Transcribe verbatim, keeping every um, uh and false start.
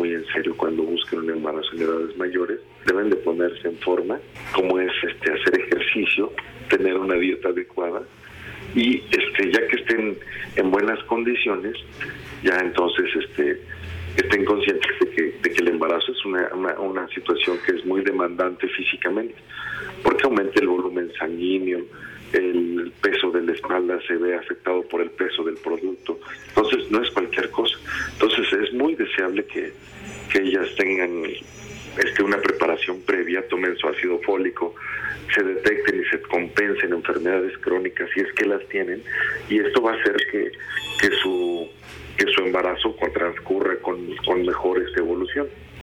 muy en serio cuando busquen un embarazo en edades mayores. Deben de ponerse en forma, como es este hacer ejercicio, tener una dieta adecuada y este ya que estén en buenas condiciones, ya entonces este estén conscientes de que, de que el embarazo es una, una, una situación que es muy demandante físicamente, porque aumenta el volumen sanguíneo, el peso de la espalda se ve afectado por el peso del producto, entonces no es cualquier cosa. Entonces es muy deseable que, que ellas tengan este, una preparación previa, tomen su ácido fólico, se detecten y se compensen enfermedades crónicas si es que las tienen, y esto va a hacer que, que su que su embarazo transcurra con, con mejor evolución.